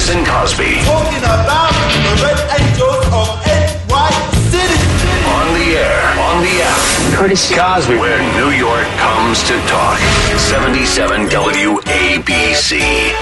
Manis and Cosby. Talking about the Red Angels of NY City. On the air, on the app. Curtis Cosby, where New York comes to talk. 77 WABC.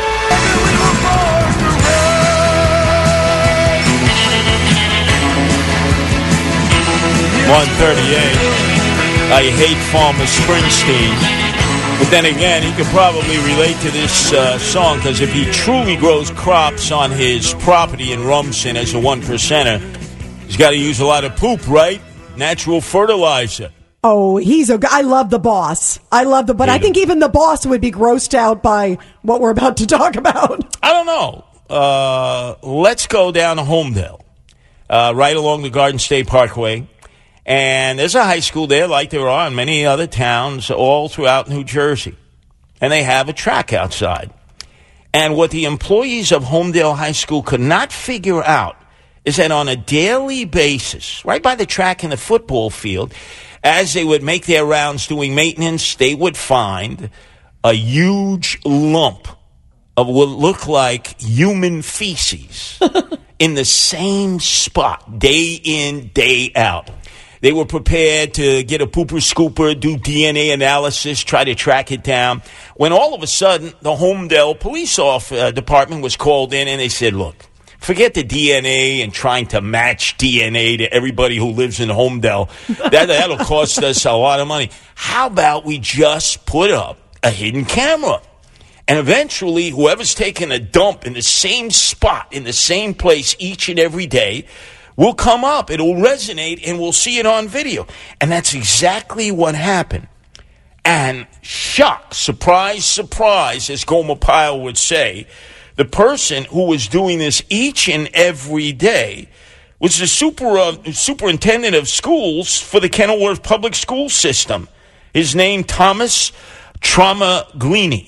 138. I hate Farmer Springsteen. But then again, he could probably relate to this song, because if he truly grows crops on his property in Rumson as a 1%er, he's got to use a lot of poop, right? Natural fertilizer. Oh, I love the boss. But I think even the boss would be grossed out by what we're about to talk about. I don't know. Let's go down to Homedale, right along the Garden State Parkway. And there's a high school there, like there are in many other towns all throughout New Jersey. And they have a track outside. And what the employees of Homedale High School could not figure out is that on a daily basis, right by the track and the football field, as they would make their rounds doing maintenance, they would find a huge lump of what looked like human feces in the same spot, day in, day out. They were prepared to get a pooper scooper, do DNA analysis, try to track it down. When all of a sudden, the Homedale Police Department was called in, and they said, look, forget the DNA and trying to match DNA to everybody who lives in Homedale. That'll cost us a lot of money. How about we just put up a hidden camera? And eventually, whoever's taking a dump in the same spot, in the same place each and every day, will come up, it'll resonate, and we'll see it on video. And that's exactly what happened. And shock, surprise, surprise, as Gomer Pyle would say, the person who was doing this each and every day was the superintendent of schools for the Kenilworth Public School System. His name, Thomas Tramaglini.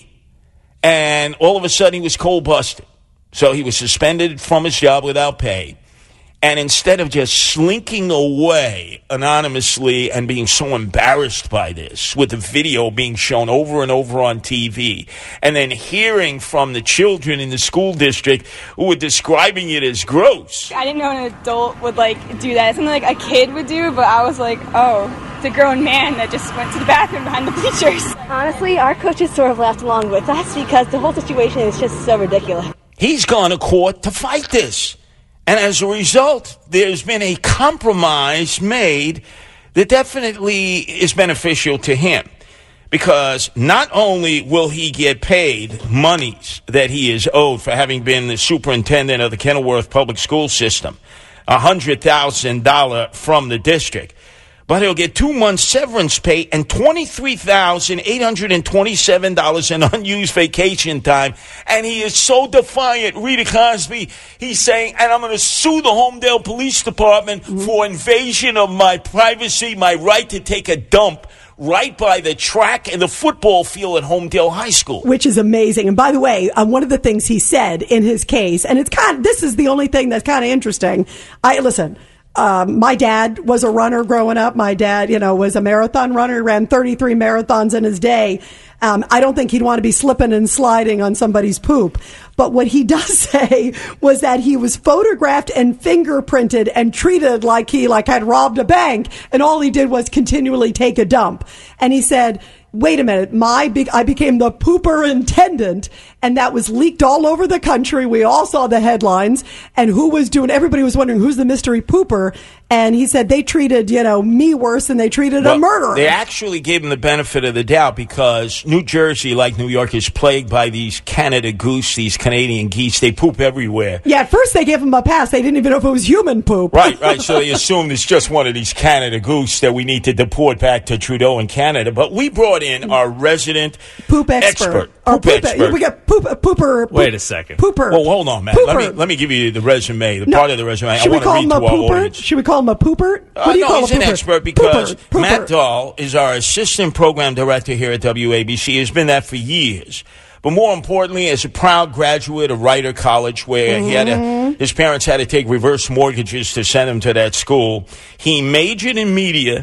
And all of a sudden, he was cold busted. So he was suspended from his job without pay. And instead of just slinking away anonymously and being so embarrassed by this, with the video being shown over and over on TV, and then hearing from the children in the school district who were describing it as gross. I didn't know an adult would, do that. It's something like a kid would do, but I was like, oh, it's a grown man that just went to the bathroom behind the bleachers. Honestly, our coaches sort of laughed along with us because the whole situation is just so ridiculous. He's gone to court to fight this. And as a result, there's been a compromise made that definitely is beneficial to him. Because not only will he get paid monies that he is owed for having been the superintendent of the Kenilworth Public School System, $100,000 from the district, but he'll get 2 months severance pay and $23,827 in unused vacation time. And he is so defiant, Rita Cosby, he's saying, and I'm going to sue the Homedale Police Department for invasion of my privacy, my right to take a dump right by the track and the football field at Homedale High School. Which is amazing. And by the way, one of the things he said in his case, and this is the only thing that's kind of interesting. My dad was a runner growing up. My dad, was a marathon runner. He ran 33 marathons in his day. I don't think he'd want to be slipping and sliding on somebody's poop. But what he does say was that he was photographed and fingerprinted and treated like he had robbed a bank. And all he did was continually take a dump. And he said, wait a minute, I became the pooper intendant, and that was leaked all over the country. We all saw the headlines, and everybody was wondering who's the mystery pooper. And he said they treated, me worse than they treated a murderer. They actually gave him the benefit of the doubt because New Jersey, like New York, is plagued by these Canada goose, these Canadian geese. They poop everywhere. Yeah, at first they gave him a pass. They didn't even know if it was human poop. Right. So they assumed it's just one of these Canada goose that we need to deport back to Trudeau in Canada. But we brought in our resident poop expert. We got pooper. Wait a second. Pooper. Well, hold on, man. Let me give you the resume, part of the resume. I want to read to our audience. Should we call him a pooper? He's an expert because Matt Dahl is our assistant program director here at WABC. He has been that for years. But more importantly, as a proud graduate of Rider College, where his parents had to take reverse mortgages to send him to that school, he majored in media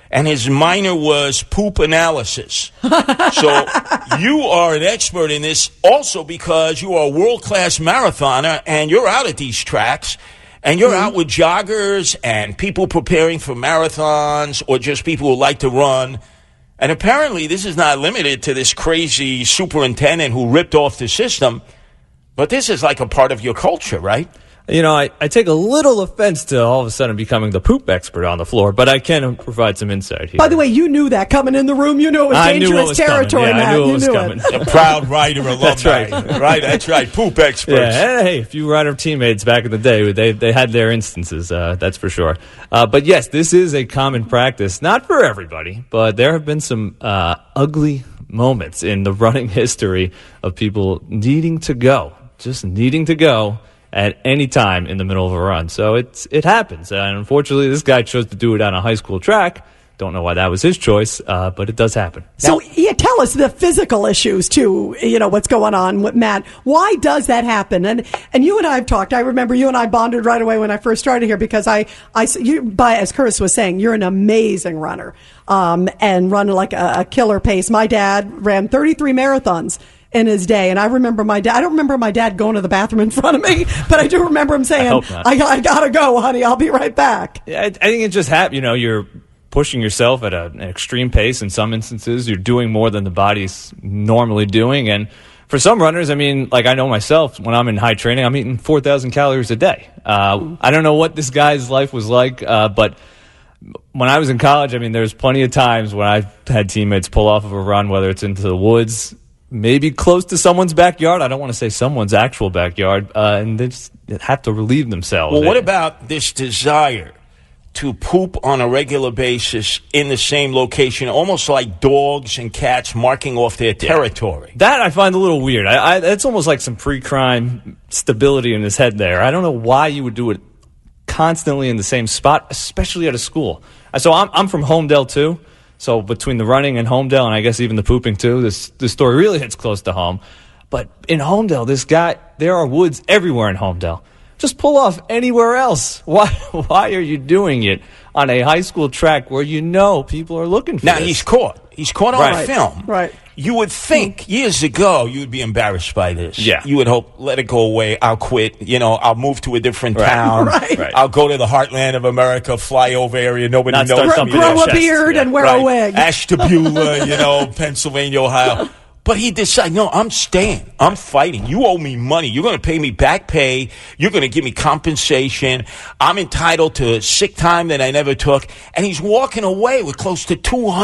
and his minor was poop analysis. So you are an expert in this also because you are a world-class marathoner, and you're out at these tracks, and you're out with joggers and people preparing for marathons or just people who like to run. And apparently this is not limited to this crazy superintendent who ripped off the system, but this is like a part of your culture, right? You know, I take a little offense to all of a sudden becoming the poop expert on the floor, but I can provide some insight here. By the way, you knew that coming in the room. You knew it was dangerous territory, Matt. I knew it was coming. A proud Rider alumni. That's right. Right, that's right. Poop experts. Yeah, hey, a few Rider teammates back in the day, they had their instances, that's for sure. But yes, this is a common practice, not for everybody, but there have been some ugly moments in the running history of people needing to go at any time in the middle of a run. So it happens. And unfortunately, this guy chose to do it on a high school track. Don't know why that was his choice, but it does happen. So, tell us the physical issues, too, what's going on with Matt. Why does that happen? And you and I have talked. I remember you and I bonded right away when I first started here because as Curtis was saying, you're an amazing runner and run like a killer pace. My dad ran 33 marathons in his day, and I remember my dad. I don't remember my dad going to the bathroom in front of me, but I do remember him saying, I gotta go, honey, I'll be right back. Yeah, I think it just happened. You're pushing yourself at an extreme pace. In some instances, you're doing more than the body's normally doing. And for some runners, I mean, like I know myself, when I'm in high training, I'm eating 4,000 calories a day. I don't know what this guy's life was like, but when I was in college, I mean, there's plenty of times when I've had teammates pull off of a run, whether it's into the woods, maybe close to someone's backyard. I don't want to say someone's actual backyard, and they just have to relieve themselves. Well, what about this desire to poop on a regular basis in the same location, almost like dogs and cats marking off their territory? That I find a little weird. It's almost like some pre-crime stability in his head there. I don't know why you would do it constantly in the same spot, especially at a school. So I'm from Homedale, too. So between the running and Homedale, and I guess even the pooping too, this story really hits close to home. But in Homedale, there are woods everywhere in Homedale. Just pull off anywhere else. Why are you doing it on a high school track where people are looking for Now, this? he's caught. He's caught on film. Right. You would think years ago you would be embarrassed by this. Yeah. You would hope, let it go away. I'll quit. I'll move to a different town. Right. I'll go to the heartland of America, flyover area. Nobody Not knows start me. Grow a chest. beard and wear a wig. Ashtabula, Pennsylvania, Ohio. But he decided, no, I'm staying. I'm fighting. You owe me money. You're going to pay me back pay. You're going to give me compensation. I'm entitled to sick time that I never took. And he's walking away with close to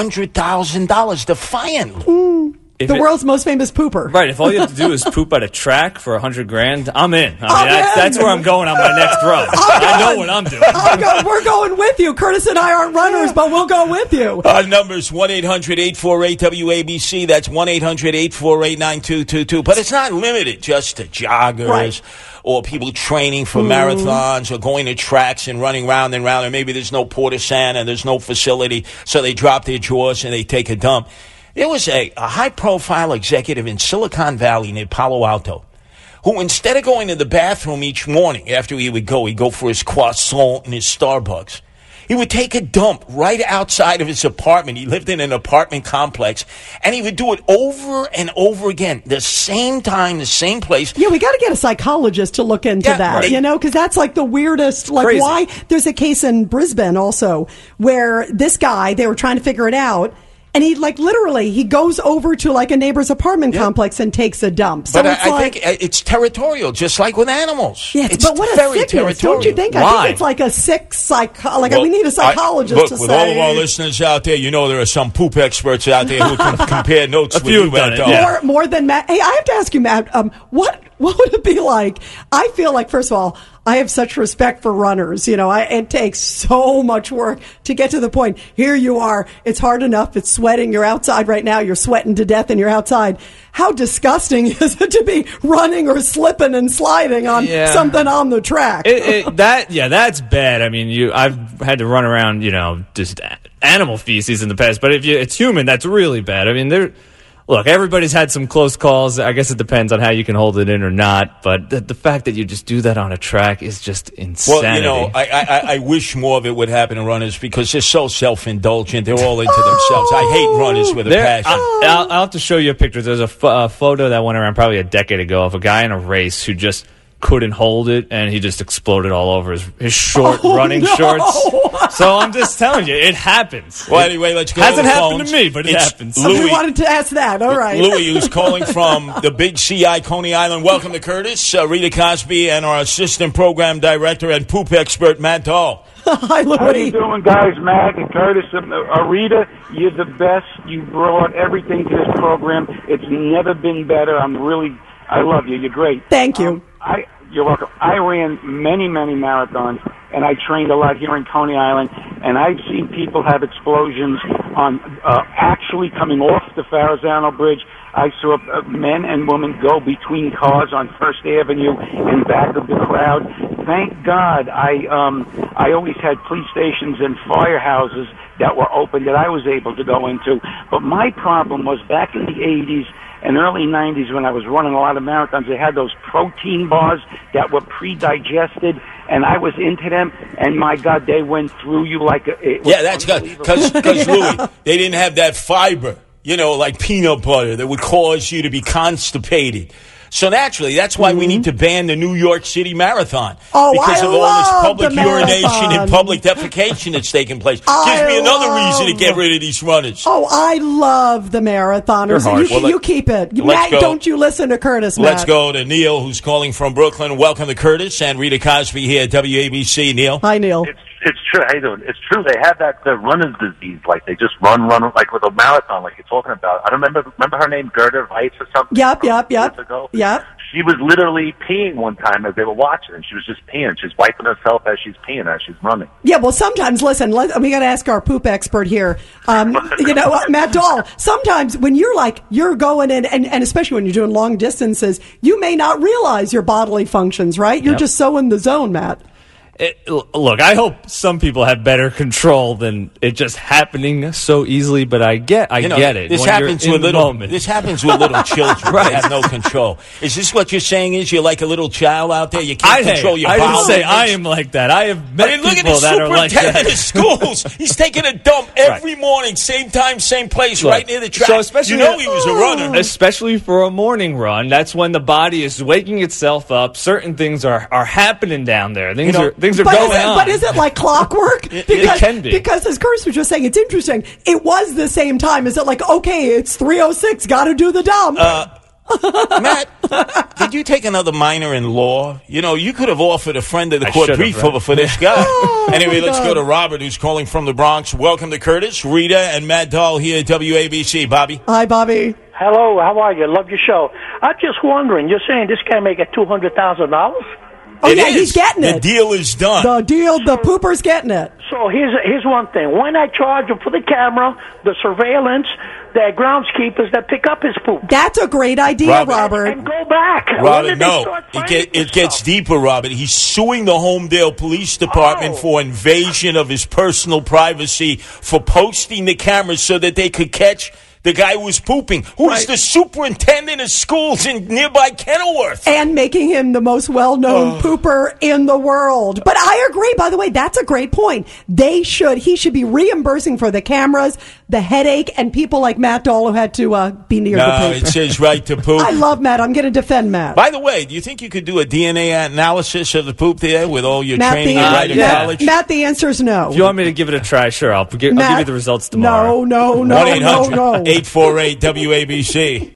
$200,000 defiantly. The world's most famous pooper. Right, if all you have to do is poop at a track for $100,000, I'm in. That's where I'm going on my next run. I know what I'm doing. We're going with you. Curtis and I aren't runners, but we'll go with you. Our number's 1-800-848-WABC. That's 1-800-848-9222. But it's not limited just to joggers or people training for marathons or going to tracks and running round and round. And maybe there's no porta-san and there's no facility, so they drop their drawers and they take a dump. There was a high-profile executive in Silicon Valley near Palo Alto who, instead of going to the bathroom each morning after he'd go for his croissant and his Starbucks, he would take a dump right outside of his apartment. He lived in an apartment complex, and he would do it over and over again, the same time, the same place. Yeah, we got to get a psychologist to look into that, because that's like the weirdest, Crazy. Why? There's a case in Brisbane also where this guy, they were trying to figure it out, and he he goes over to like a neighbor's apartment complex and takes a dump. So but I think it's territorial, just like with animals. Yeah, it's but what a very sickness, territorial. don't you think? Why? I think it's like a sick we need a psychologist to with say. all of our listeners out there, there are some poop experts out there who can compare notes with few you. have done it, More than Matt. Hey, I have to ask you, Matt, what would it be like? I feel like, first of all, I have such respect for runners. It takes so much work to get to the point. Here you are. It's hard enough. It's sweating. You're outside right now. You're sweating to death and you're outside. How disgusting is it to be running or slipping and sliding on something on the track? That's bad. I mean, I've had to run around, just animal feces in the past. But if it's human, that's really bad. I mean, Look, everybody's had some close calls. I guess it depends on how you can hold it in or not. But the fact that you just do that on a track is just insanity. Well, I wish more of it would happen to runners because they're so self-indulgent. They're all into themselves. I hate runners with a passion. I'll have to show you a picture. There's a photo that went around probably a decade ago of a guy in a race who just couldn't hold it, and he just exploded all over his short running shorts. So I'm just telling you, it happens. Well, anyway, let's go. Hasn't happened to me, but it happens. We wanted to ask that. All right. Louis, who's calling from the Big CI, Coney Island. Welcome to Curtis, Rita Cosby, and our assistant program director and poop expert, Matt Dahl. Hi, Louis. How you doing, guys? Matt and Curtis. Rita, you're the best. You brought everything to this program. It's never been better. I love you. You're great. Thank you. You're welcome. I ran many, many marathons, and I trained a lot here in Coney Island, and I've seen people have explosions on actually coming off the Farrazzano Bridge. I saw men and women go between cars on First Avenue in back of the crowd. Thank God I always had police stations and firehouses that were open that I was able to go into. But my problem was back in the 80s and early 90s when I was running a lot of marathons, they had those protein bars that were pre-digested, and I was into them, and my God, they went through you like that's because Louis, they didn't have that fiber, like peanut butter that would cause you to be constipated. So naturally, that's why we need to ban the New York City Marathon. Because of all this public urination and public defecation that's taking place. Gives me another reason to get rid of these runners. I love the marathoners. You keep it. Matt, don't you listen to Curtis, Matt. Let's go to Neil, who's calling from Brooklyn. Welcome to Curtis and Rita Cosby here at WABC. Neil. Hi, Neil. It's true. How you doing? It's true. They have that runner's disease. Like they just run like with a marathon, like you're talking about. I don't remember her name, Gerda Weiss or something. Yep. Yep. She was literally peeing one time as they were watching, and she was just peeing. She's wiping herself as she's peeing, as she's running. Yeah, well, sometimes, listen, we got to ask our poop expert here. Matt Dahl, sometimes when you're going in, and especially when you're doing long distances, you may not realize your bodily functions, right? You're just so in the zone, Matt. Look, I hope some people have better control than it just happening so easily, but I get it. This happens with little children. Right. They have no control. Is this what you're saying? Is you're like a little child out there? You can't control your bowels? I didn't say I am like that. I have met people that are like that. Look at the superintendent of schools. He's taking a dump every morning, same time, same place, right near the track. So especially, he was a runner. Especially for a morning run, that's when the body is waking itself up. Certain things are happening down there. Things are going on. But is it like clockwork? It can be. Because as Curtis was just saying, it's interesting. It was the same time. Is it like, okay, it's 3:06, got to do the dump? Matt, did you take another minor in law? You could have offered a friend of the court brief for this guy. Anyway, let's go to Robert, who's calling from the Bronx. Welcome to Curtis, Rita, and Matt Dahl here at WABC. Bobby. Hi, Bobby. Hello, how are you? Love your show. I'm just wondering, you're saying this guy may get $200,000? He's getting it. The deal is done. The pooper's getting it. So here's one thing. When I charge him for the camera, the surveillance, the groundskeepers that pick up his poop. That's a great idea, Robert. And go back. Robert, no. It gets deeper, Robert. He's suing the Homedale Police Department for invasion of his personal privacy for posting the cameras so that they could catch the guy who was pooping, who is the superintendent of schools in nearby Kenilworth. And making him the most well-known pooper in the world. But I agree, by the way, that's a great point. He should be reimbursing for the cameras, the headache, and people like Matt Dahl who had to be near the poop. No, it says right to poop. I love Matt. I'm going to defend Matt. By the way, do you think you could do a DNA analysis of the poop there with all your training right at college? Matt, the answer is no. If you want me to give it a try, sure. I'll give you the results tomorrow. No. 848 WABC.